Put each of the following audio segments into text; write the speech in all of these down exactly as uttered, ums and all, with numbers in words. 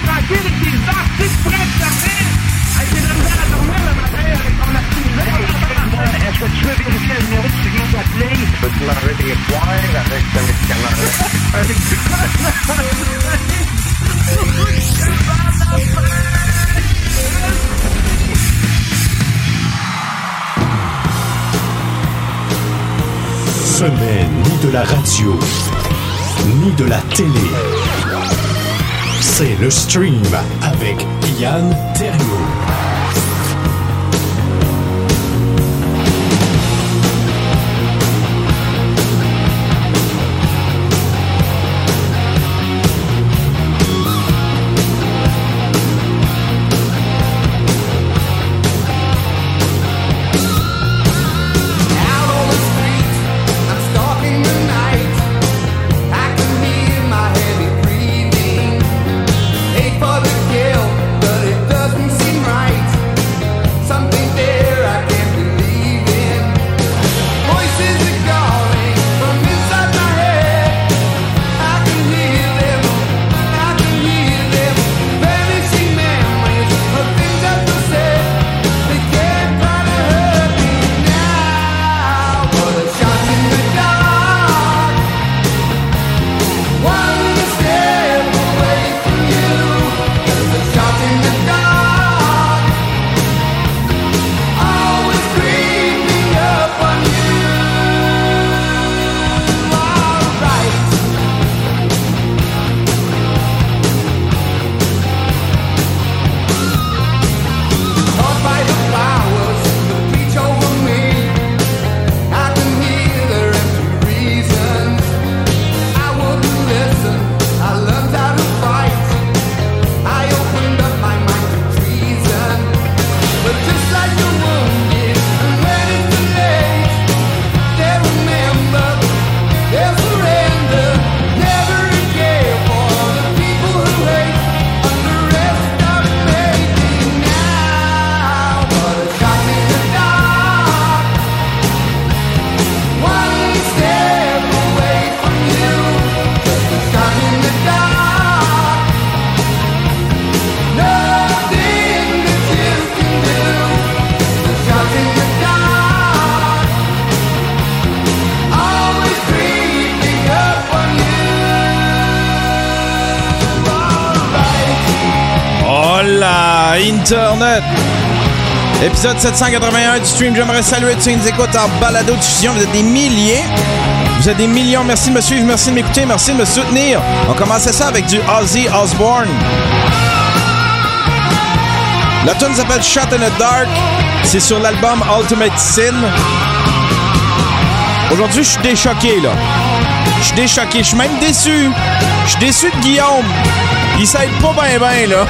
tranquille avec tes artistes prêts de dormir. Hey, t'es de la misère à dormir le matin avec ton activité. Est-ce que tu veux vérifier le numéro que tu viens d'appeler? Peux-tu m'enlever des poires avec ce médicament-là? Avec du Ce n'est ni de la radio, ni de la télé. C'est le stream avec Yann Terriot. Internet. Épisode sept cent quatre-vingt-un du stream. J'aimerais saluer tous ceux qui nous écoutent en balado-diffusion. Vous êtes des milliers. Vous êtes des millions. Merci de me suivre. Merci de m'écouter. Merci de me soutenir. On commençait ça avec du Ozzy Osbourne. La tune s'appelle Shot in the Dark. C'est sur l'album Ultimate Sin. Aujourd'hui, je suis déchoqué, là. Je suis déchoqué. Je suis même déçu. Je suis déçu de Guillaume. Il s'aide pas bien, bien, là.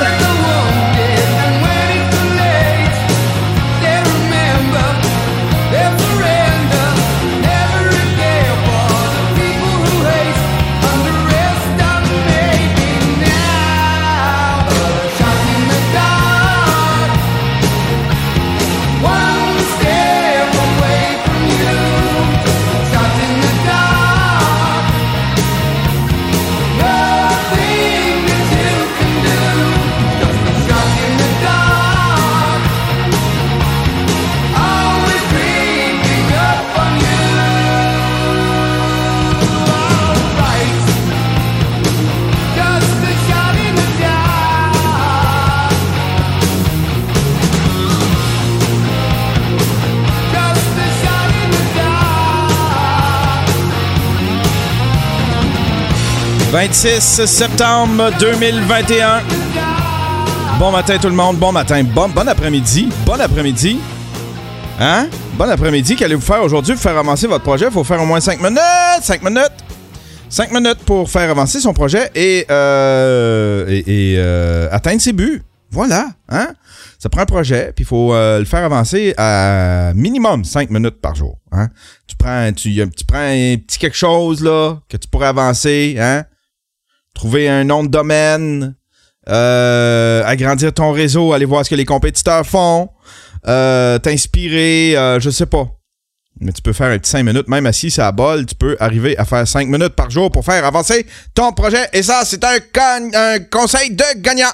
vingt-six septembre deux mille vingt et un. Bon matin tout le monde, bon matin, bon, bon après-midi, bon après-midi. Hein? Bon après-midi, qu'allez-vous faire aujourd'hui pour faire avancer votre projet? Il faut faire au moins cinq minutes, cinq minutes. cinq minutes pour faire avancer son projet et, euh, et, et euh, atteindre ses buts. Voilà, hein? Ça prend un projet, puis il faut euh, le faire avancer à minimum cinq minutes par jour. Hein? Tu prends, tu, tu prends un petit quelque chose là que tu pourrais avancer, hein? Trouver un nom de domaine, euh, agrandir ton réseau, aller voir ce que les compétiteurs font, euh, t'inspirer, euh, je sais pas. Mais tu peux faire un petit cinq minutes, même assis sur la bol, tu peux arriver à faire cinq minutes par jour pour faire avancer ton projet. Et ça, c'est un, con- un conseil de gagnant.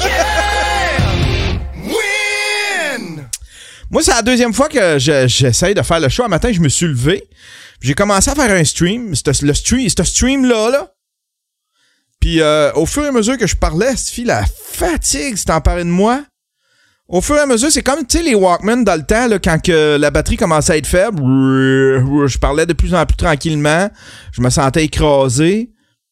Win! Moi, c'est la deuxième fois que je, j'essaye de faire le show. Un matin, je me suis levé. J'ai commencé à faire un stream. C'était le stream, ce stream-là, là. Puis euh, au fur et à mesure que je parlais, cette fille, la fatigue s'est emparée de moi. Au fur et à mesure, c'est comme, tu sais, les Walkman dans le temps, là, quand que la batterie commençait à être faible, je parlais de plus en plus tranquillement, je me sentais écrasé.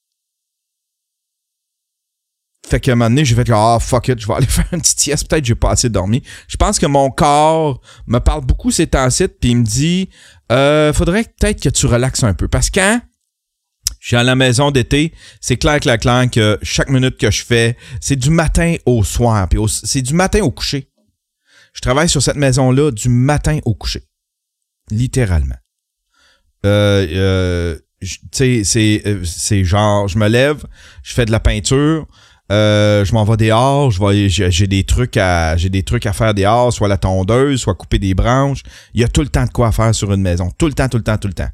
Fait qu'à un moment donné, j'ai fait, ah, oh, fuck it, je vais aller faire une petite sieste, peut-être que j'ai pas assez dormi. Je pense que mon corps me parle beaucoup ces temps-ci, puis il me dit, euh, faudrait peut-être que tu relaxes un peu. Parce que quand je suis à la maison d'été, c'est clair, clair, clair que chaque minute que je fais, c'est du matin au soir. Puis au, c'est du matin au coucher. Je travaille sur cette maison-là du matin au coucher. Littéralement. Euh, euh, tu sais, c'est, c'est genre, je me lève, je fais de la peinture, euh, je m'en vais dehors, je vais, j'ai, j'ai des trucs à, j'ai des trucs à faire dehors, soit la tondeuse, soit couper des branches. Il y a tout le temps de quoi faire sur une maison. Tout le temps, tout le temps, tout le temps.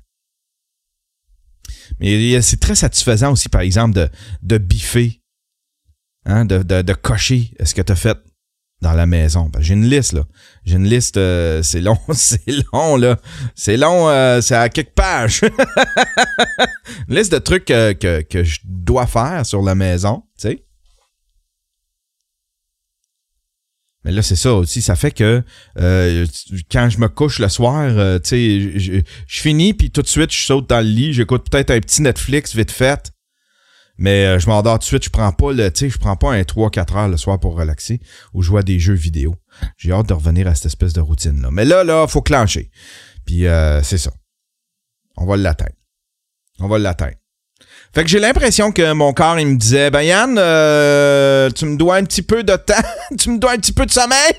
Mais c'est très satisfaisant aussi, par exemple, de, de biffer, hein, de, de, de cocher ce que tu as fait dans la maison. Ben, j'ai une liste, là. J'ai une liste, euh, c'est long, c'est long, là. C'est long, euh, c'est à quelques pages. Une liste de trucs euh, que, que je dois faire sur la maison, tu sais. Mais là, c'est ça aussi. Ça fait que euh, quand je me couche le soir, euh, tu sais, je, je finis, puis tout de suite, je saute dans le lit. J'écoute peut-être un petit Netflix vite fait. Mais euh, je m'endors tout de suite. Je prends pas le, tu sais, je prends pas un trois quatre heures le soir pour relaxer ou jouer à des jeux vidéo. J'ai hâte de revenir à cette espèce de routine-là. Mais là, là, faut clencher. Puis euh, c'est ça. On va l'atteindre. On va l'atteindre. Fait que j'ai l'impression que mon corps, il me disait, ben Yann, euh, tu me dois un petit peu de temps, tu me dois un petit peu de sommeil.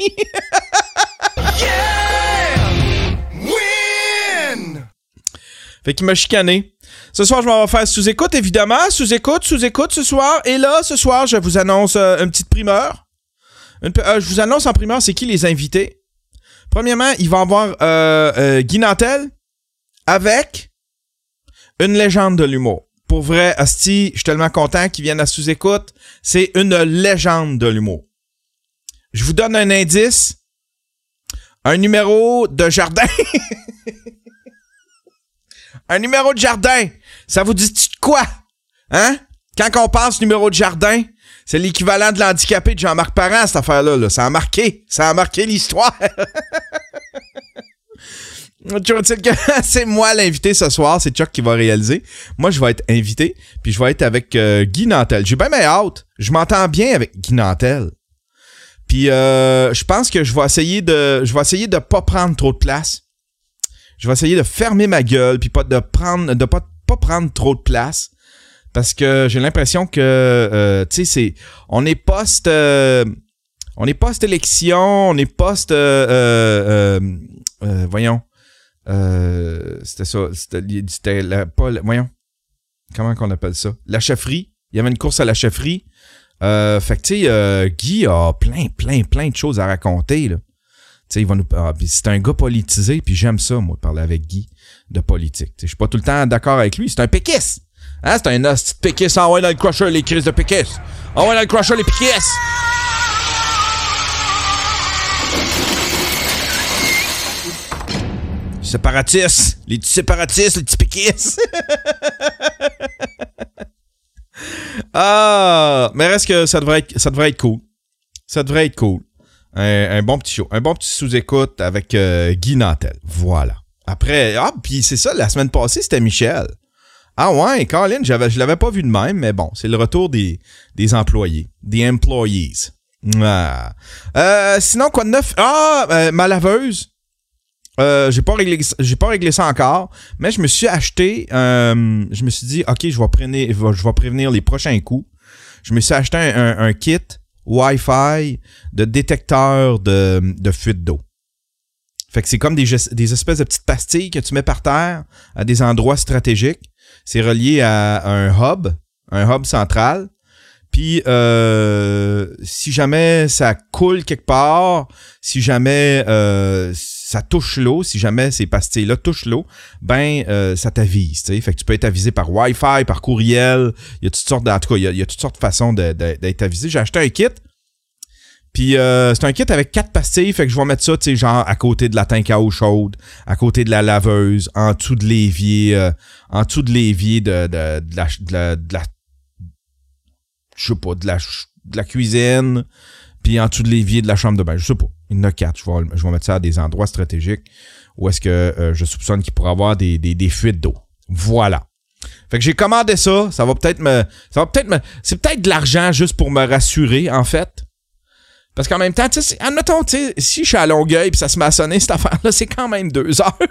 Yeah! Win! Fait qu'il m'a chicané. Ce soir, je m'en vais faire sous-écoute, évidemment. Sous-écoute, sous-écoute ce soir. Et là, ce soir, je vous annonce euh, une petite primeur. Une, euh, je vous annonce en primeur, c'est qui les invités. Premièrement, il va y avoir euh, euh, Guy Nantel avec une légende de l'humour. Pour vrai, asti, je suis tellement content qu'il vienne à sous-écoute. C'est une légende de l'humour. Je vous donne un indice. Un numéro de jardin. Un numéro de jardin. Ça vous dit quoi? Hein? Quand on passe numéro de jardin, c'est l'équivalent de l'handicapé de Jean-Marc Parent, cette affaire-là. Là. Ça a marqué. Ça a marqué l'histoire. C'est moi l'invité ce soir, c'est Chuck qui va réaliser. Moi, je vais être invité, puis je vais être avec euh, Guy Nantel. J'ai bien mes hâte. Je m'entends bien avec Guy Nantel. Puis euh, je pense que je vais essayer de je vais essayer de pas prendre trop de place. Je vais essayer de fermer ma gueule, puis pas de prendre de pas, pas prendre trop de place. Parce que j'ai l'impression que euh, tu sais, c'est. On est post euh, on est post-élection, on est post euh, euh, euh, euh, voyons. Euh, c'était ça, c'était, c'était la, pas, la, voyons, comment qu'on appelle ça? La chefferie. Il y avait une course à la chefferie. Euh, fait que, tu sais, euh, Guy a plein, plein, plein de choses à raconter, là. Tu sais, il va nous, ah, c'est un gars politisé, puis j'aime ça, moi, de parler avec Guy de politique. Je suis pas tout le temps d'accord avec lui. C'est un péquiste. Hein? C'est un hostie de péquiste. Ah ouais, dans le crusher, les crises de péquiste. Ah ouais, dans le crusher, les péquistes. Séparatistes, les petits séparatistes, les petits péquistes. Ah, mais reste que ça devrait être, ça devrait être cool. Ça devrait être cool. Un, un bon petit show, un bon petit sous-écoute avec euh, Guy Nantel. Voilà. Après, ah, puis c'est ça, la semaine passée, c'était Michel. Ah ouais, Colin, j'avais, je l'avais pas vu de même, mais bon, c'est le retour des, des employés, des employees. Ah. Euh, sinon, quoi de neuf? Ah, euh, ma laveuse. Euh, j'ai pas réglé j'ai pas réglé ça encore, mais je me suis acheté euh, je me suis dit OK, je vais prévenir je vais prévenir les prochains coups. Je me suis acheté un, un, un kit Wi-Fi de détecteur de, de fuite d'eau. Fait que c'est comme des, des espèces de petites pastilles que tu mets par terre à des endroits stratégiques. C'est relié à un hub, un hub central. Puis, euh, si jamais ça coule quelque part, si jamais euh, ça touche l'eau, si jamais ces pastilles-là touchent l'eau, ben euh, ça t'avise, tu sais. Fait que tu peux être avisé par Wi-Fi, par courriel, il y a toutes sortes de, en tout cas, il y a, il y a toutes sortes de façons de, de, d'être avisé. J'ai acheté un kit, puis euh, c'est un kit avec quatre pastilles, fait que je vais mettre ça, tu sais, genre à côté de la tank à eau chaude, à côté de la laveuse, en dessous de l'évier, euh, en dessous de l'évier de, de, de la, de la, de la, je sais pas, de la, de la cuisine, puis en dessous de l'évier de la chambre de bain, je sais pas. Il y en a quatre. Je vais, je vais mettre ça à des endroits stratégiques où est-ce que euh, je soupçonne qu'il pourrait avoir des, des, des fuites d'eau. Voilà. Fait que j'ai commandé ça. Ça va peut-être me... Ça va peut-être me... C'est peut-être de l'argent juste pour me rassurer, en fait. Parce qu'en même temps, tu sais, admettons, tu sais, si je suis à Longueuil pis ça se met à sonner, cette affaire-là, c'est quand même deux heures.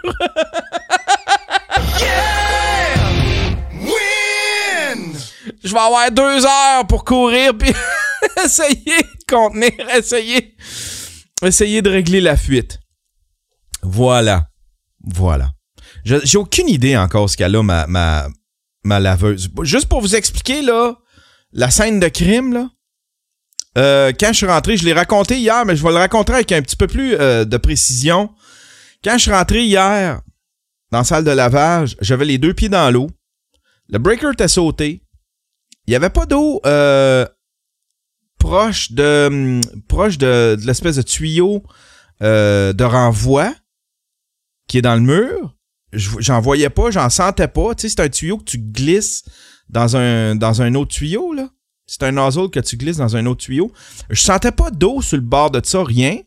Yeah! Win! Je vais avoir deux heures pour courir pis essayer de contenir, essayer... Essayer de régler la fuite. Voilà. Voilà. Je, j'ai aucune idée encore ce qu'elle a, ma, ma, ma laveuse. Juste pour vous expliquer, là, la scène de crime, là. Euh, quand je suis rentré, je l'ai raconté hier, mais je vais le raconter avec un petit peu plus euh, de précision. Quand je suis rentré hier dans la salle de lavage, j'avais les deux pieds dans l'eau. Le breaker était sauté. Il n'y avait pas d'eau euh, proche de proche de, de l'espèce de tuyau euh, de renvoi qui est dans le mur. Je, j'en voyais pas, j'en sentais pas. Tu sais, c'est un tuyau que tu glisses dans un dans un autre tuyau, là. C'est un nozzle que tu glisses dans un autre tuyau. Je sentais pas d'eau sur le bord de ça, rien.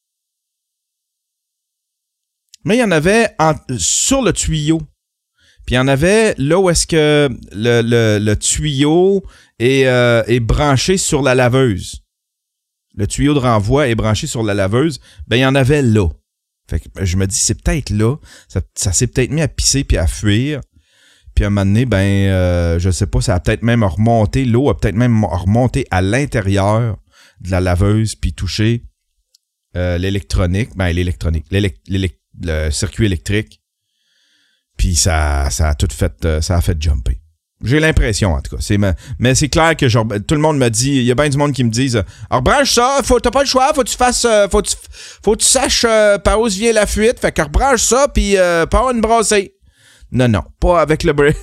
Mais il y en avait en, sur le tuyau. Puis il y en avait là où est-ce que le, le, le tuyau est, euh, est branché sur la laveuse. Le tuyau de renvoi est branché sur la laveuse. Ben, il y en avait là. Fait que je me dis, c'est peut-être là. Ça, ça s'est peut-être mis à pisser puis à fuir. Puis à un moment donné, ben, euh, je sais pas, ça a peut-être même remonté. L'eau a peut-être même remonté à l'intérieur de la laveuse puis touché euh, l'électronique. Ben, l'électronique. L'élect- l'élect- le circuit électrique. Puis ça, ça a tout fait, euh, ça a fait jumper. J'ai l'impression, en tout cas. C'est ma... Mais c'est clair que genre, tout le monde me dit, il y a bien du monde qui me disent, alors branche ça, faut, t'as pas le choix, faut que tu fasses, euh, faut que tu, faut que tu saches euh, par où vient la fuite, fait que rebranche ça, puis euh, pas une brassée. Non, non, pas avec le break.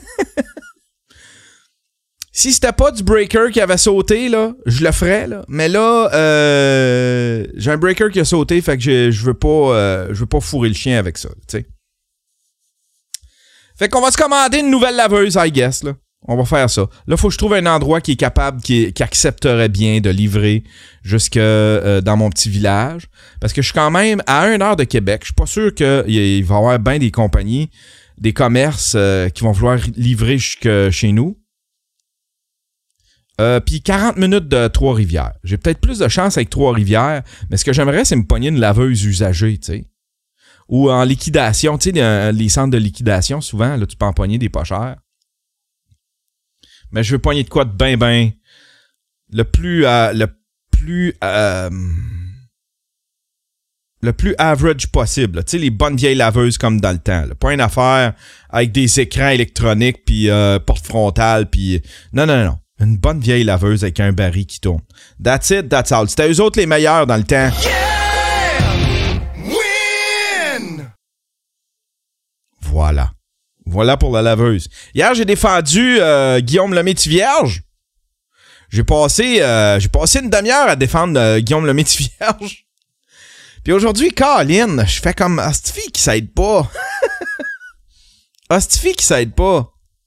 Si c'était pas du breaker qui avait sauté, là, je le ferais, là. Mais là, euh, j'ai un breaker qui a sauté, fait que je, je veux pas, euh, je veux pas fourrer le chien avec ça, tu sais. Fait qu'on va se commander une nouvelle laveuse, I guess, là. On va faire ça. Là, faut que je trouve un endroit qui est capable, qui, qui accepterait bien de livrer jusque euh, dans mon petit village. Parce que je suis quand même à une heure de Québec. Je suis pas sûr qu'il va y avoir bien des compagnies, des commerces euh, qui vont vouloir livrer jusque chez nous. Euh, Puis quarante minutes de Trois-Rivières. J'ai peut-être plus de chance avec Trois-Rivières, mais ce que j'aimerais, c'est me pogner une laveuse usagée, tu sais. Ou en liquidation, tu sais, les, les centres de liquidation, souvent, là, tu peux en pogner des pas chers. Mais je veux pogner de quoi de ben, ben, le plus, euh, le plus, euh, le plus average possible. Tu sais, les bonnes vieilles laveuses comme dans le temps. Là. Pas une affaire avec des écrans électroniques, puis euh, porte frontale, puis... Non, non, non. Une bonne vieille laveuse avec un baril qui tourne. That's it, that's all. C'était eux autres les meilleurs dans le temps. Yeah! Win! Voilà. Voilà pour la laveuse. Hier, j'ai défendu euh, Guillaume Lemaitre-Vierge. J'ai passé, euh, j'ai passé une demi-heure à défendre euh, Guillaume Lemaitre-Vierge. Puis aujourd'hui, Caroline, je fais comme ah, cette fille qui s'aide pas. Ah, cette fille qui s'aide pas.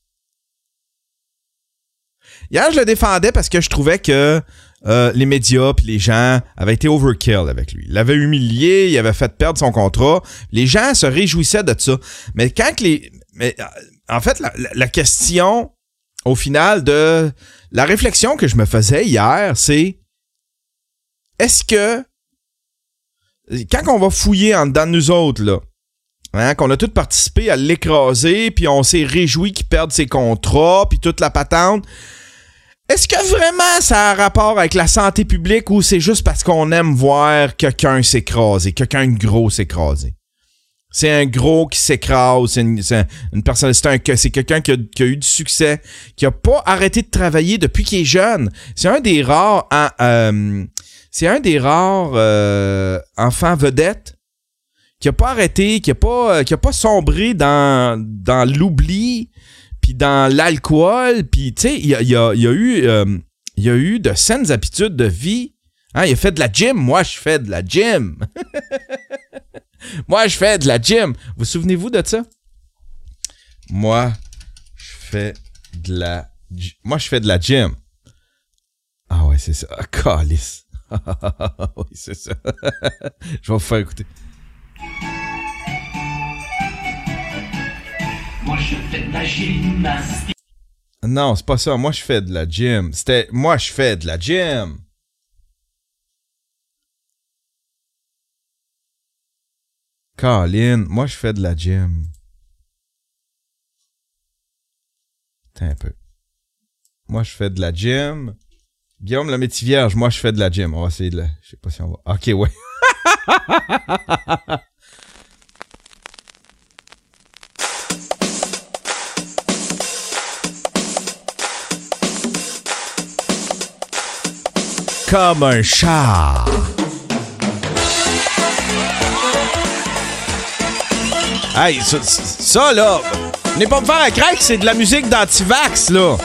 Hier, je le défendais parce que je trouvais que euh, les médias puis les gens avaient été overkill avec lui. Il l'avait humilié, il avait fait perdre son contrat. Les gens se réjouissaient de ça. Mais quand les... Mais, en fait, la, la question, au final, de la réflexion que je me faisais hier, c'est est-ce que quand on va fouiller en dedans de nous autres, là, hein, qu'on a tous participé à l'écraser, puis on s'est réjoui qu'il perde ses contrats, puis toute la patente, est-ce que vraiment ça a un rapport avec la santé publique ou c'est juste parce qu'on aime voir quelqu'un s'écraser, quelqu'un de gros s'écraser? C'est un gros qui s'écrase, c'est une, c'est une personne, c'est, un, c'est quelqu'un qui a, qui a eu du succès, qui a pas arrêté de travailler depuis qu'il est jeune. C'est un des rares, euh, c'est un des rares euh, enfants vedettes qui a pas arrêté, qui a pas, qui a pas sombré dans, dans l'oubli, puis dans l'alcool, puis tu sais, il y a, il y a, il y a eu, euh, il y a eu de saines habitudes de vie. Hein, il a fait de la gym. Moi, je fais de la gym. Moi, je fais de la gym. Vous souvenez-vous de ça? Moi, je fais de la... Moi, je fais de la gym. Ah ouais, c'est ça. Ah, calice. Oui, c'est ça. Je vais vous faire écouter. Moi, je fais de la gymnastique. Non, c'est pas ça. Moi, je fais de la gym. C'était... Moi, je fais de la gym. Colin, moi, je fais de la gym. Attends un peu. Moi, je fais de la gym. Guillaume le métier vierge, moi, je fais de la gym. On va essayer de la... Je sais pas si on va... Ok, ouais. Comme un chat. Hey, ça, ça là, venez pas me faire un crack, c'est de la musique d'antivax, là.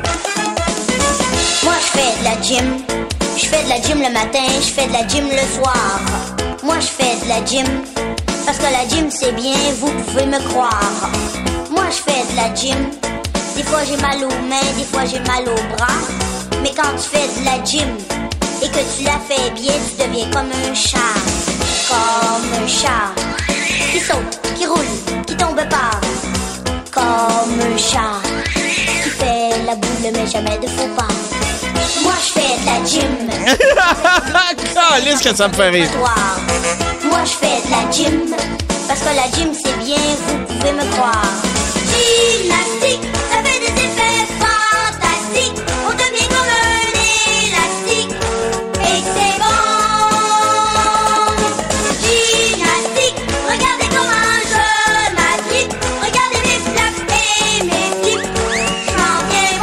Moi, je fais de la gym. Je fais de la gym le matin, je fais de la gym le soir. Moi, je fais de la gym. Parce que la gym, c'est bien, vous pouvez me croire. Moi, je fais de la gym. Des fois, j'ai mal aux mains, des fois, j'ai mal aux bras. Mais quand tu fais de la gym et que tu la fais bien, tu deviens comme un chat. Comme un chat. Qui saute, qui roule, qui tombe pas. Comme un chat. Qui fait la boule, mais jamais de faux pas. Moi, je fais de la gym. Calisse que ça me fait rire. Moi, je fais de la gym. Parce que la gym, c'est bien, vous pouvez me croire. Gymnastique, ça fait des effets fantastiques. On devient comme un élastique. Et c'est bon. Gymnastique, regardez comment je m'agrippe. Regardez mes flaps et mes flips. Je m'en viens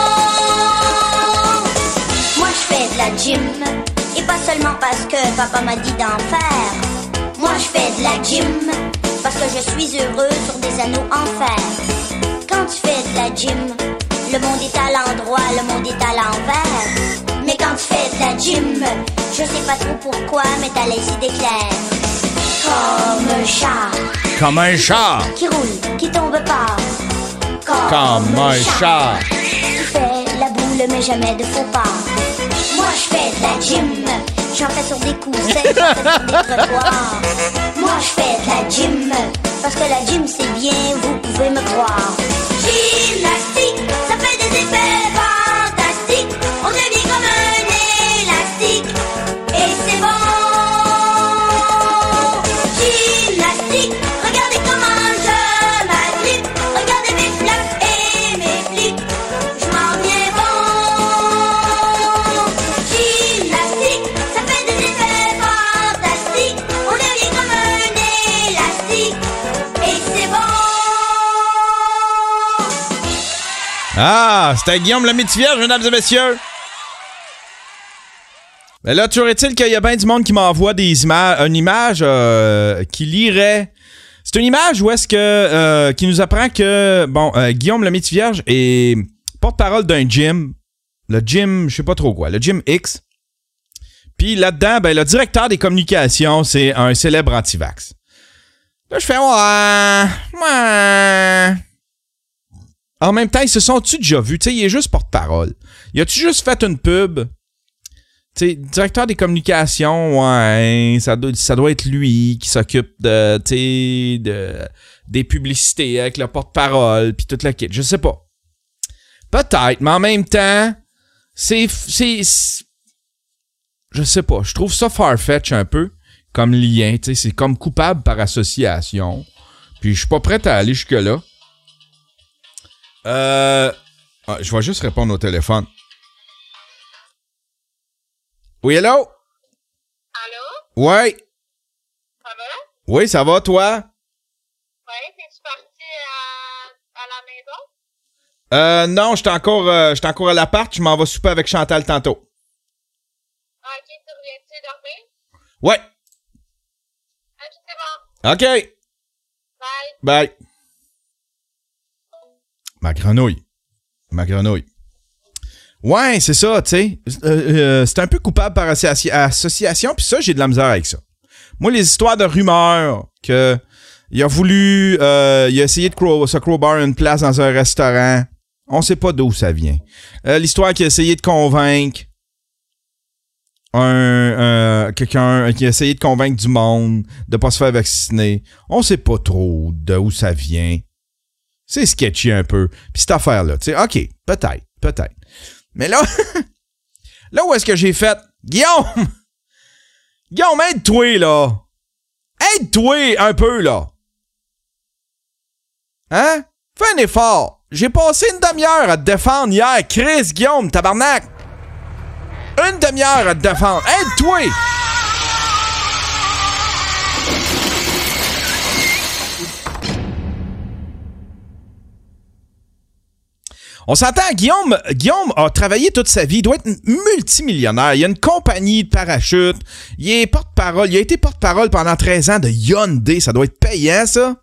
bon. Moi, je fais de la gym. Et pas seulement parce que papa m'a dit d'en faire. Moi, je fais de la gym. Parce que je suis heureux sur des anneaux en fer. Quand tu fais de la gym, le monde est à l'endroit, le monde est à l'envers. Mais quand tu fais de la gym, je sais pas trop pourquoi, mais t'as les idées claires. Comme un chat. Comme un chat. Qui roule, qui tombe pas. Comme, Comme un chat. chat. Qui fait la boule, mais jamais de faux pas. Moi, je fais de la gym. J'en fais sur des coussins, j'en fais sur des trottoirs. Moi, je fais de la gym. Parce que la gym, c'est bien, vous pouvez me croire. Gymnastique, ça fait des effets fantastiques. On devient comme un élastique. Et c'est bon. Gymnastique, regardez comment je m'agrippe. Regardez mes flaps et mes flips. Je m'en viens bon. Gymnastique, ça fait des effets fantastiques. On devient comme un élastique. Et c'est bon. Ah, c'était Guillaume le métier vierge, mesdames et messieurs. Mais là, toujours est-il qu'il y a bien du monde qui m'envoie des images, une image euh, qui lirait. C'est une image où est-ce que euh, qui nous apprend que bon, euh, Guillaume le métier vierge est porte-parole d'un gym, le gym, je sais pas trop quoi, le gym X. Puis là-dedans, ben le directeur des communications, c'est un célèbre anti-vax. Là, je fais ouais, ouais. En même temps, ils se sont-tu déjà vus? Tu sais, il est juste porte-parole. Il a-tu juste fait une pub? Tu sais, directeur des communications, ouais, ça doit, ça doit être lui qui s'occupe de, tu sais, de, des publicités avec le porte-parole, puis toute la kit. Je sais pas. Peut-être, mais en même temps, c'est, c'est, c'est je sais pas. Je trouve ça farfetch un peu comme lien. Tu sais, c'est comme coupable par association. Puis je suis pas prêt à aller jusque-là. Euh, ah, je vais juste répondre au téléphone. Oui, allô? Allô? Ouais. Ça va? Oui, ça va, toi? Ouais, t'es-tu parti à, à la maison? Euh, non, j'étais encore, euh, j'étais encore à l'appart. Je m'en vais souper avec Chantal tantôt. Ah, ok, tu reviens-tu dormir? Ouais. Ok, c'est bon. OK. Bye. Bye. Ma grenouille. Ma grenouille. Ouais, c'est ça, tu sais. Euh, euh, c'est un peu coupable par associ- association, puis ça, j'ai de la misère avec ça. Moi, les histoires de rumeurs que il a voulu, euh, il a essayé de crow- se crowbar une place dans un restaurant, on sait pas d'où ça vient. Euh, l'histoire qu'il a essayé de convaincre un euh, quelqu'un qui a essayé de convaincre du monde de pas se faire vacciner, on sait pas trop d'où ça vient. C'est sketchy un peu. Puis cette affaire-là, tu sais, OK, peut-être, peut-être. Mais là, là où est-ce que j'ai fait? Guillaume! Guillaume, aide-toi, là! Aide-toi un peu, là! Hein? Fais un effort! J'ai passé une demi-heure à te défendre hier. Chris, Guillaume, tabarnak! Une demi-heure à te défendre. Aide-toi! On s'entend, Guillaume, Guillaume a travaillé toute sa vie, il doit être multimillionnaire, il a une compagnie de parachute, il est porte-parole, il a été porte-parole pendant treize ans de Hyundai, ça doit être payant, ça.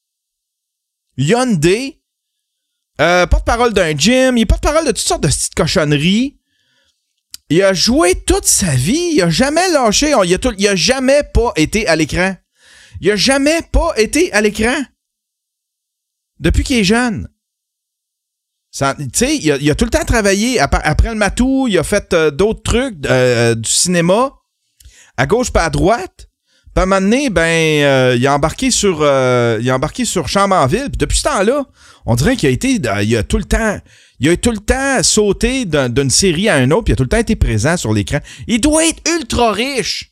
Hyundai, euh, porte-parole d'un gym, il est porte-parole de toutes sortes de petites cochonneries. Il a joué toute sa vie, il a jamais lâché, il a, tout, il a jamais pas été à l'écran. Il a jamais pas été à l'écran. Depuis qu'il est jeune. Tu sais, il, il a tout le temps travaillé. Après, après le matou, il a fait euh, d'autres trucs, euh, du cinéma, à gauche pas à droite. Puis à un moment donné, ben, euh, il a embarqué sur, euh, il a embarqué sur Chambre en ville. Puis depuis ce temps-là, on dirait qu'il a été, euh, il a tout le temps, il a tout le temps sauté d'un, d'une série à une autre. Puis il a tout le temps été présent sur l'écran. Il doit être ultra riche.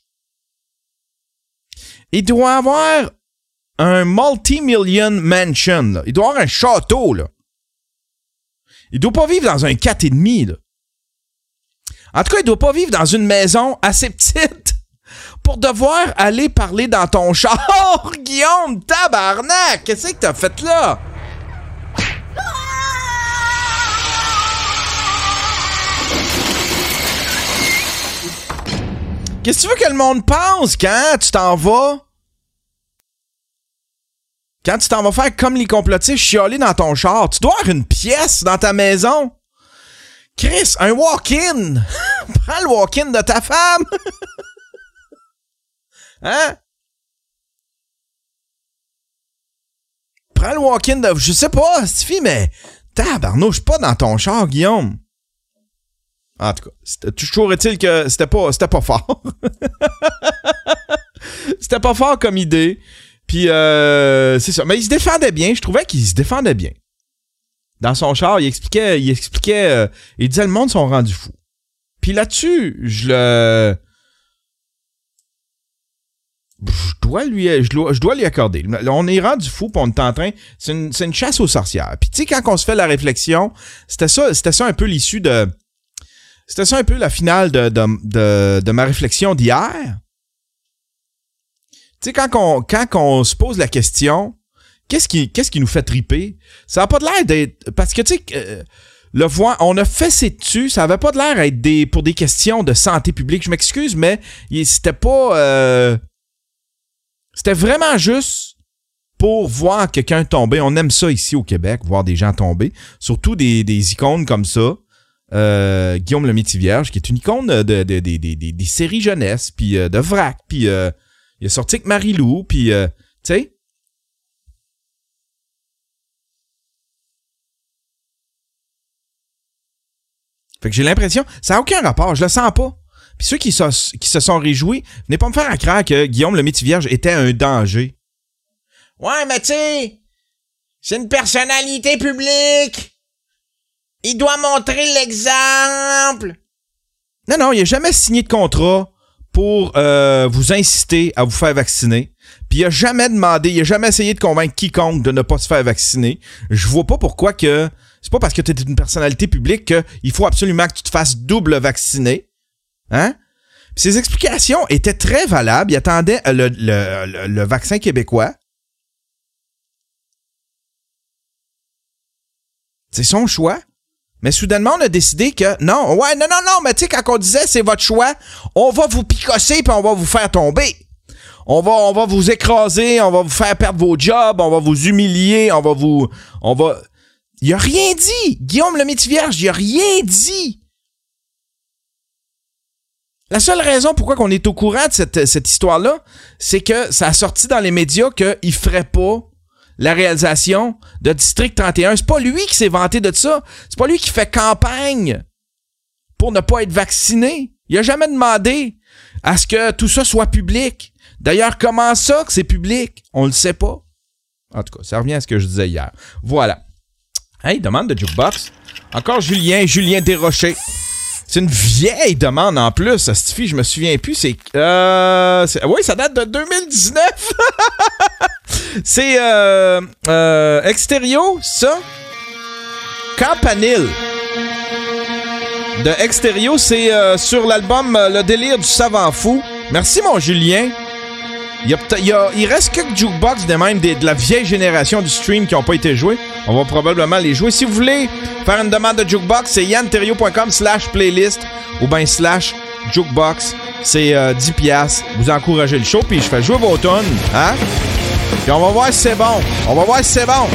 Il doit avoir un multi-million mansion. Là. Il doit avoir un château, là. Il doit pas vivre dans un quatre et demi, là. En tout cas, il doit pas vivre dans une maison assez petite pour devoir aller parler dans ton char. Guillaume, tabarnak! Qu'est-ce que t'as fait là? Qu'est-ce que tu veux que le monde pense quand tu t'en vas? Quand tu t'en vas faire comme les complotistes chialer dans ton char, tu dois avoir une pièce dans ta maison. Chris, un walk-in. Prends le walk-in de ta femme. Hein? Prends le walk-in de... Je sais pas, Stifi, mais... Tabarnouche, pas dans ton char, Guillaume. En tout cas, c'était, toujours est-il que c'était pas, c'était pas fort. C'était pas fort comme idée. Puis, euh, c'est ça. Mais il se défendait bien. Je trouvais qu'il se défendait bien. Dans son char, il expliquait, il expliquait, euh, il disait le monde sont rendus fous. Puis là-dessus, je le, je dois lui, je dois, je dois lui accorder. On est rendu fou, puis on est en train, c'est une, c'est une chasse aux sorcières. Puis tu sais, quand on se fait la réflexion, c'était ça, c'était ça un peu l'issue de, c'était ça un peu la finale de, de, de, de ma réflexion d'hier. Tu sais, quand on, quand on se pose la question, qu'est-ce qui, qu'est-ce qui nous fait triper? Ça n'a pas de l'air d'être... Parce que, tu sais, euh, le voir, on a fessé dessus, ça avait pas de l'air d'être des, pour des questions de santé publique. Je m'excuse, mais c'était pas... Euh, c'était vraiment juste pour voir quelqu'un tomber. On aime ça ici au Québec, voir des gens tomber. Surtout des, des icônes comme ça. Euh, Guillaume le Métis-Vierge, qui est une icône de, de, de, de, de, de des séries jeunesse, puis euh, de vrac, puis... Euh, il a sorti avec Marie-Lou, puis, euh, tu sais. Fait que j'ai l'impression, ça n'a aucun rapport, je le sens pas. Puis ceux qui, so, qui se sont réjouis, venez pas me faire à croire que Guillaume le Métis-Vierge était un danger. Ouais, mais tu sais, c'est une personnalité publique. Il doit montrer l'exemple. Non, non, il n'a jamais signé de contrat pour euh, vous inciter à vous faire vacciner. Puis il a jamais demandé, il a jamais essayé de convaincre quiconque de ne pas se faire vacciner. Je vois pas pourquoi que... C'est pas parce que tu es une personnalité publique qu'il faut absolument que tu te fasses double vacciner. Hein? Puis ses explications étaient très valables. Il attendait le, le, le, le vaccin québécois. C'est son choix. Mais soudainement, on a décidé que non, ouais, non, non, non, mais tu sais, quand on disait c'est votre choix, on va vous picosser puis on va vous faire tomber. On va, on va vous écraser, on va vous faire perdre vos jobs, on va vous humilier, on va vous... On va... Il a rien dit! Guillaume Lemaitre-Vierge, il a rien dit! La seule raison pourquoi on est au courant de cette, cette histoire-là, c'est que ça a sorti dans les médias qu'il ferait pas la réalisation de District trente et un. C'est pas lui qui s'est vanté de ça. C'est pas lui qui fait campagne pour ne pas être vacciné. Il a jamais demandé à ce que tout ça soit public. D'ailleurs, comment ça que c'est public? On le sait pas. En tout cas, ça revient à ce que je disais hier. Voilà. Hey, demande de Jukebox. Encore Julien, Julien Desrochers. C'est une vieille demande en plus. Cette fille, je me souviens plus. C'est, euh, c'est, oui, ça date de deux mille dix-neuf. C'est euh, euh, Extérieur, ça. Campanile. De Extérieur, c'est euh, sur l'album euh, Le délire du savant fou. Merci, mon Julien. Il, y a, il, y a, il reste quelques jukebox de même des, de la vieille génération du stream qui n'ont pas été joués. On va probablement les jouer. Si vous voulez faire une demande de jukebox, c'est yanterrio.com slash playlist ou bien slash jukebox. C'est euh, dix piastres. Vous encouragez le show, puis je fais jouer vos tunes. Hein? Puis on va voir si c'est bon. On va voir si c'est bon.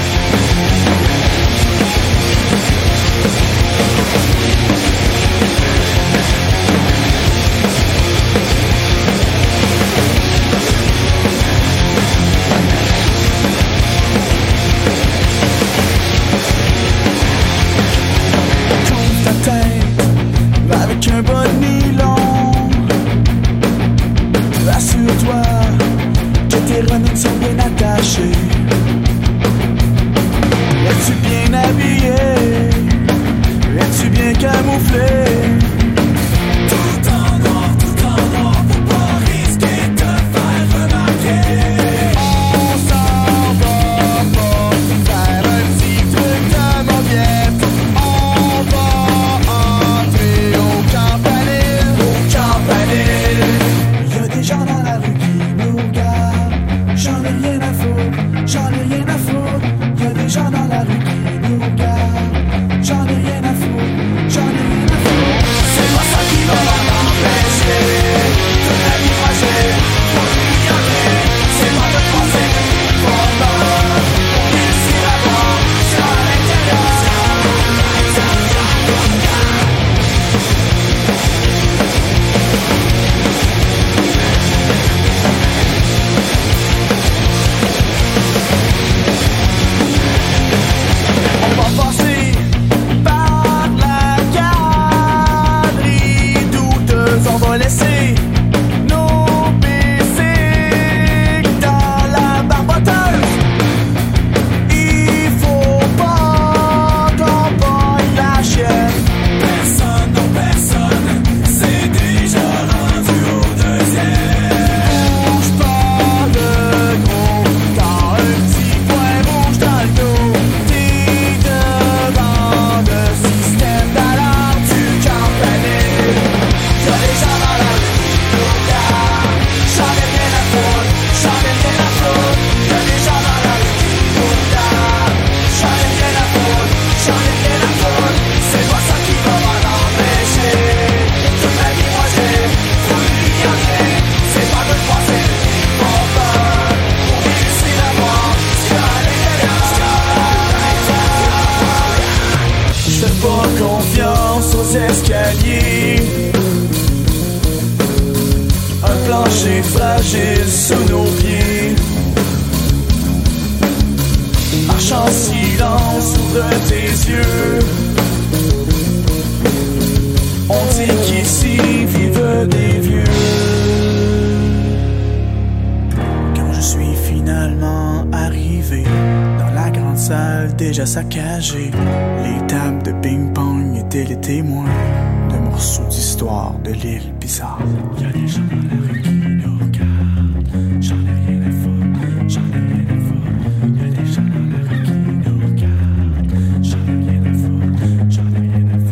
Saccagé, les tables de ping-pong étaient les témoins de morceaux d'histoire de l'île bizarre. Y'a des gens dans la rue qui nous regardent, j'en ai rien à foutre, j'en ai rien à foutre. Y'a des gens dans la rue qui nous regardent, j'en ai rien à foutre, j'en ai rien à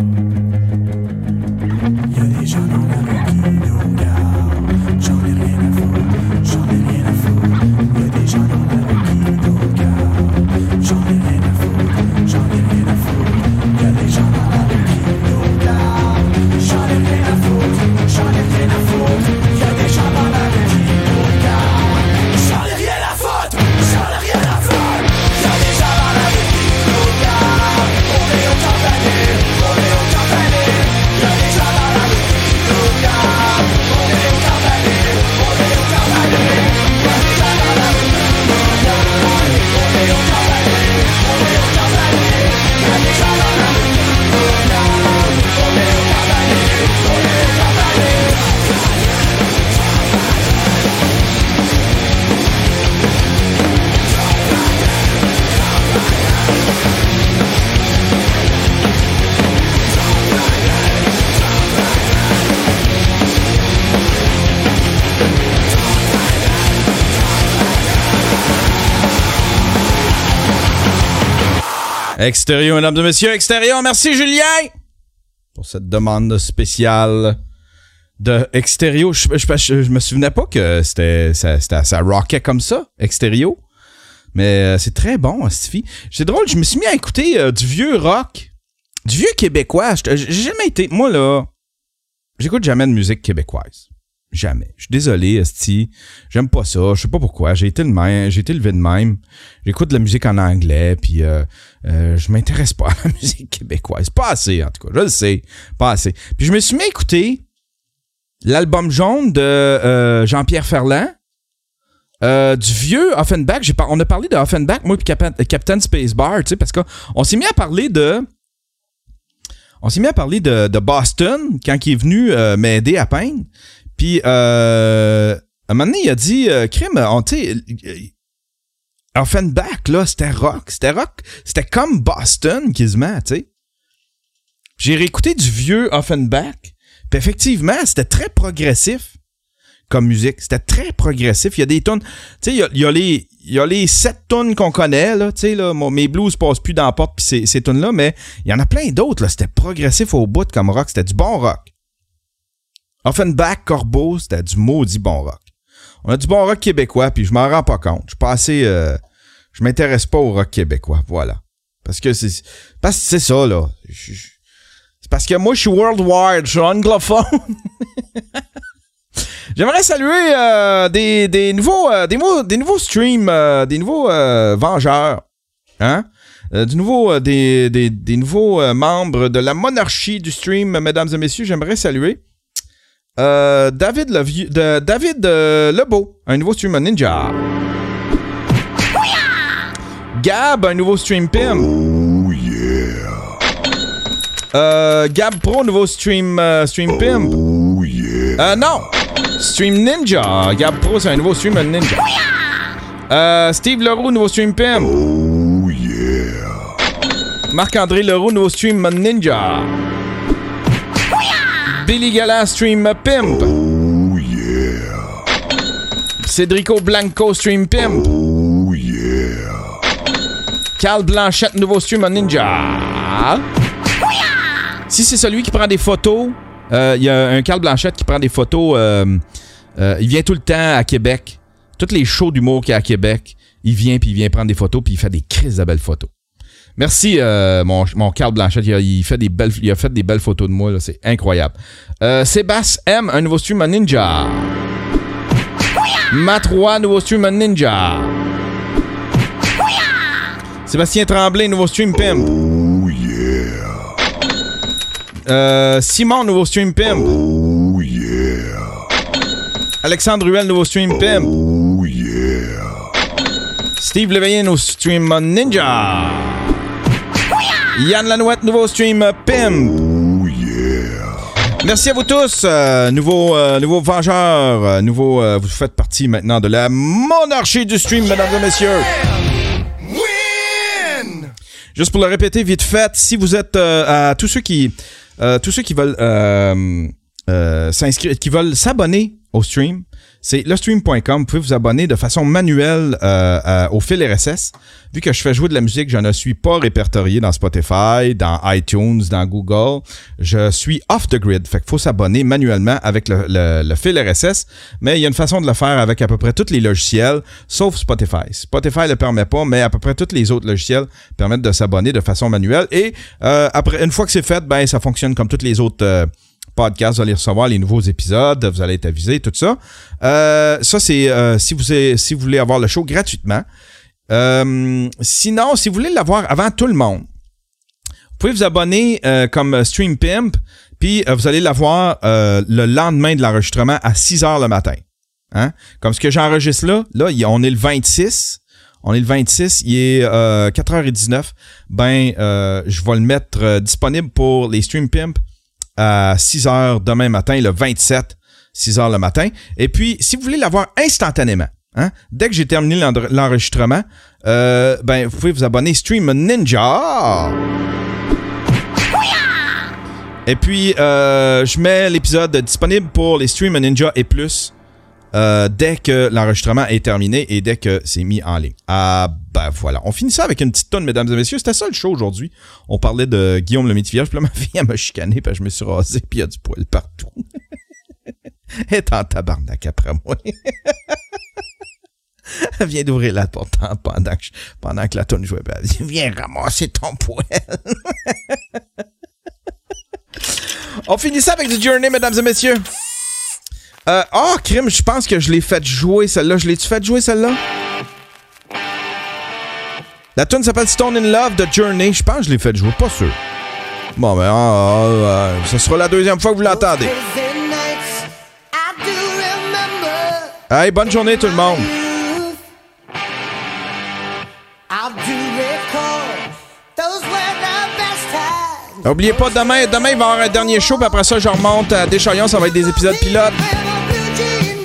foutre. Y'a des gens dans la rue qui nous regardent, j'en ai rien à foutre, j'en ai rien à foutre. Y'a des gens dans la rue qui nous regardent, j'en ai rien à foutre. J'en ai rien à foutre, y'a des gens dans la rue qui nous regardent. J'en ai rien à foutre, j'en ai rien à foutre. Extérieur, mesdames et messieurs, extérieur. Merci, Julien, pour cette demande spéciale de Extérieur. Je, je, je, je me souvenais pas que c'était ça, c'était, ça rockait comme ça, Extérieur. Mais euh, c'est très bon, Stifi. C'est drôle, je me suis mis à écouter euh, du vieux rock, du vieux québécois. J'ai jamais été... Moi, là, j'écoute jamais de musique québécoise. Jamais. Je suis désolé, Esti. J'aime pas ça. Je sais pas pourquoi. J'ai été le même. J'ai été levé de même. J'écoute de la musique en anglais, puis euh, euh, je m'intéresse pas à la musique québécoise. Pas assez, en tout cas. Je le sais. Pas assez. Puis je me suis mis à écouter l'album jaune de euh, Jean-Pierre Ferland. Euh, du vieux Offenbach. J'ai par... On a parlé de Offenbach, moi puis Cap- Captain Spacebar, tu sais, parce qu'on s'est mis à parler de... On s'est mis à parler de, de Boston quand il est venu euh, m'aider à peindre. Puis, euh, à un moment donné, il a dit, euh, crime, on, tu sais, Offenbach, là, c'était rock. C'était rock. C'était comme Boston, quasiment, tu sais. J'ai réécouté du vieux Offenbach. Puis, effectivement, c'était très progressif comme musique. C'était très progressif. Il y a des tunes, tu sais, il y a, il y a les, il y a les sept tunes qu'on connaît, là, tu sais, là, mes blues passent plus dans la porte, puis ces, ces tunes-là, mais il y en a plein d'autres, là. C'était progressif au bout comme rock. C'était du bon rock. Offenbach, Corbeau, c'était du maudit bon rock. On a du bon rock québécois, puis je m'en rends pas compte. Je suis pas assez... Euh, je m'intéresse pas au rock québécois, voilà. Parce que c'est... Parce que c'est ça, là. Je, je, c'est parce que moi, je suis worldwide, je suis anglophone. J'aimerais saluer euh, des, des nouveaux euh, des, nouveaux, des nouveaux streams, euh, des nouveaux euh, vengeurs, hein? Euh, du nouveau, euh, des, des, des nouveaux euh, membres de la monarchie du stream, mesdames et messieurs, j'aimerais saluer euh, David, le vieux, de, David euh, Lebeau, un nouveau stream Ninja. Gab, un nouveau stream Pim. Oh yeah. Euh, Gab Pro, nouveau stream euh, stream Pim. Oh yeah. Euh, non! Stream Ninja. Gab Pro, c'est un nouveau stream Ninja. Euh, Steve Leroux, nouveau stream Pim. Oh yeah. Marc-André Leroux, nouveau stream Ninja. Billy Galland, stream Pimp. Oh yeah. Cédrico Blanco, stream Pimp. Oh yeah. Carl Blanchette, nouveau stream Ninja. Si c'est celui qui prend des photos, il euh, y a un Carl Blanchette qui prend des photos. Euh, euh, il vient tout le temps à Québec. Toutes les shows d'humour qu'il y a à Québec, il vient puis il vient prendre des photos puis il fait des crises de belles photos. Merci, euh, mon, mon Carl Blanchette. Il a, il, fait des belles, il a fait des belles photos de moi. Là, c'est incroyable. Euh, Sébastien M, un nouveau stream Ninja. Matt Roy, nouveau stream Ninja. Sébastien Tremblay, nouveau stream Pimp. Oh yeah. Euh, Simon, nouveau stream Pimp. Oh yeah. Alexandre Ruel, nouveau stream Pimp. Oh yeah. Steve Léveillé, nouveau stream Ninja. Yann Lanouette, nouveau stream Pimp. Oh yeah. Merci à vous tous, euh, nouveaux euh, nouveau vengeurs, euh, nouveau, euh, vous faites partie maintenant de la monarchie du stream, mesdames et messieurs. Win! Juste pour le répéter vite fait, si vous êtes euh, à tous ceux qui euh, tous ceux qui veulent euh, euh, s'inscrire, qui veulent s'abonner au stream, c'est le stream point com. Vous pouvez vous abonner de façon manuelle euh, euh, au fil R S S. Vu que je fais jouer de la musique, je ne suis pas répertorié dans Spotify, dans iTunes, dans Google. Je suis off the grid. Fait qu'il faut s'abonner manuellement avec le, le, le fil R S S. Mais il y a une façon de le faire avec à peu près tous les logiciels, sauf Spotify. Spotify ne le permet pas, mais à peu près tous les autres logiciels permettent de s'abonner de façon manuelle. Et euh, après, une fois que c'est fait, ben ça fonctionne comme toutes les autres euh, podcast, vous allez recevoir les nouveaux épisodes, vous allez être avisé, tout ça. Euh, ça, c'est euh, si vous avez, si vous voulez avoir le show gratuitement. Euh, sinon, si vous voulez l'avoir avant tout le monde, vous pouvez vous abonner euh, comme Stream Pimp, puis euh, vous allez l'avoir euh, le lendemain de l'enregistrement à six heures le matin. Hein? Comme ce que j'enregistre là, là, on est le vingt-six. On est le vingt-six, il est euh, quatre heures dix-neuf. Ben, euh, je vais le mettre euh, disponible pour les Stream Pimp à six heures demain matin, le vingt-sept, six heures le matin. Et puis, si vous voulez l'avoir instantanément, hein, dès que j'ai terminé l'enregistrement, euh, ben, vous pouvez vous abonner Stream Ninja. Et puis, euh, je mets l'épisode disponible pour les Stream Ninja et plus euh, dès que l'enregistrement est terminé et dès que c'est mis en ligne. Ah, ben voilà. On finit ça avec une petite tonne, mesdames et messieurs. C'était ça le show aujourd'hui. On parlait de Guillaume le Métis-Vierge, puis là, ma fille, elle m'a chicané, puis je me suis rasé, puis il y a du poil partout. Elle est en tabarnak après moi. Elle vient d'ouvrir la porte pendant que, je, pendant que la tonne jouait. Elle dit, viens ramasser ton poil. On finit ça avec du Journey, mesdames et messieurs. Euh, oh, crime, je pense que je l'ai fait jouer, celle-là. Je l'ai-tu fait jouer, celle-là? La tune s'appelle Stone in Love de Journey. Je pense que je l'ai fait jouer, pas sûr. Bon, ben, ah, ah, ah, ce sera la deuxième fois que vous l'entendez. Hey, bonne journée, tout le monde. N'oubliez pas, demain, demain, il va y avoir un dernier show, puis après ça, je remonte à Deschaillons, ça va être des épisodes pilotes.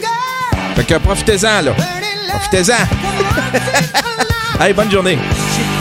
Fait que profitez-en, là. Profitez-en. Allez, bonne journée.